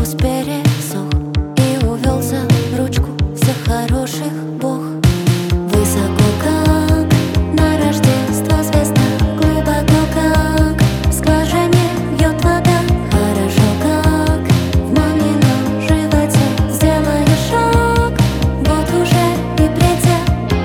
вкус пересох и увел за ручку всех хороших Бог. Высоко, как на Рождество звезда, глубоко, как в скважине бьет вода. Хорошо, как в мамином животе сделаешь шаг, вот уже и предел.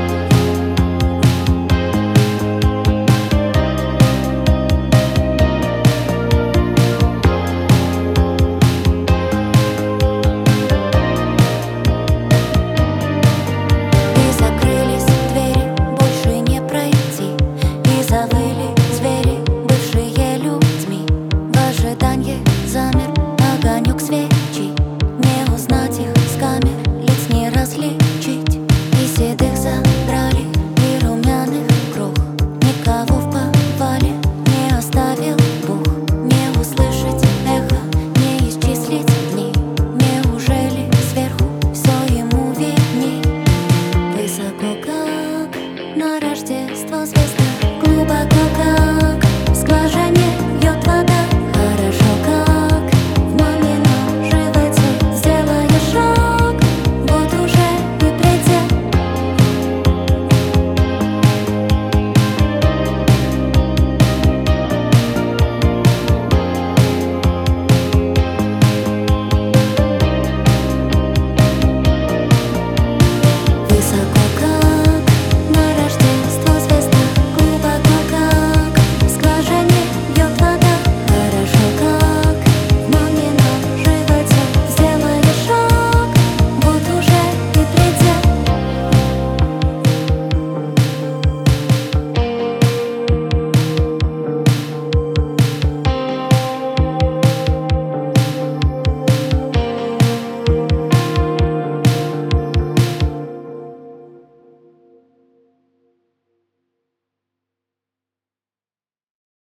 И закрылись двери, больше не пройти, и завыли звери, бывшие людьми в ожидании замер.